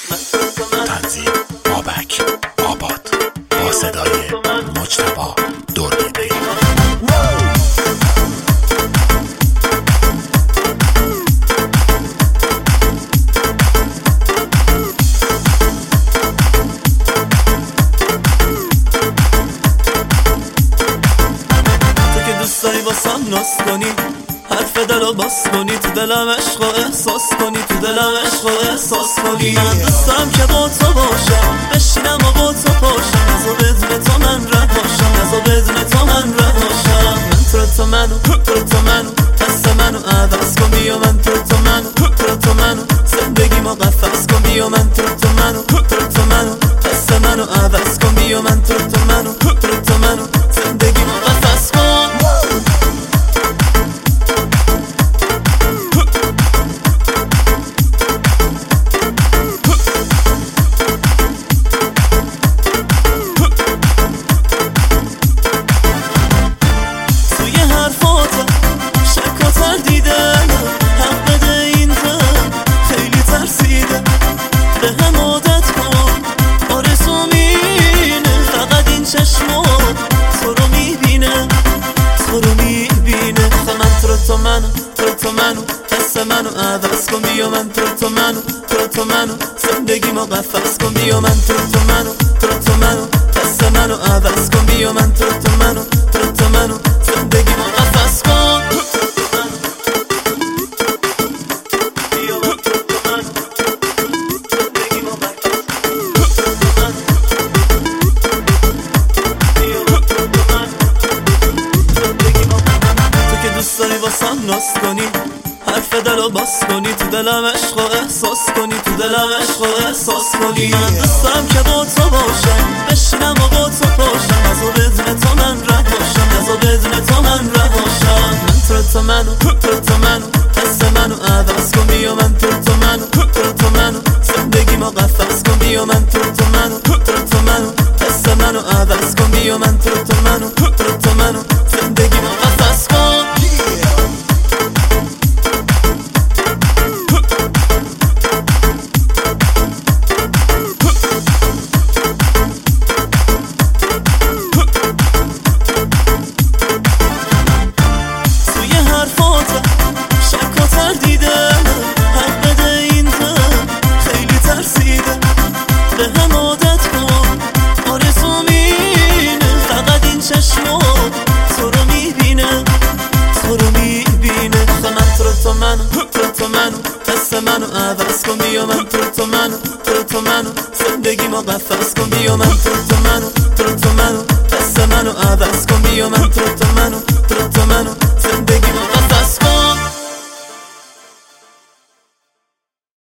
تنظیم بابک آباد با صدای مجتبی دوربینی. تو که دوست داری واسم ناز کنی، حرف دلو باز کنی، تو دلم عشق و احساس کنی، تو دلم عشق و احساس کنی. من دوست دارم که با تو باشم، بشینم و با تو پاشم، نزا بدون تو من رد باشم، نزا بدون تو من رد باشم. من تو منو دست منو عوض کن، بیا من تو منو زندگی ما قفص کن، بیا من تو منو دست منو عوض کن، بیا من تو منو زندگی ما قفص کن. تو منو دست منو عوض کن، بیا من تو منو زندگی ما قفص کن، بیا من تو منو دست منو عوض کن، بیا من تو منو زندگی ما قفص کن. دوست داری واسم ناز کنی، حرف دلو باز کنی، تو دلم عشق و احساس کنی، تو دلم عشق و احساس کنی. من دوست دارم که با تو باشم، بشینم و با تو پاشم، نزا بدون تو من رد باشم، نزا بدون تو من رد باشم. من تو منو دست منو عوض کن، بیا من تو منو زندگی ما قفص کن، بیا من تو منو دست منو عوض کن، بیا من تو منو زندگی ما قفص کن. تو منو دست منو عوض کن، بیا من تو منو زندگی ما قفص کن، بیا من تو منو دست منو عوض کن، بیا من تو منو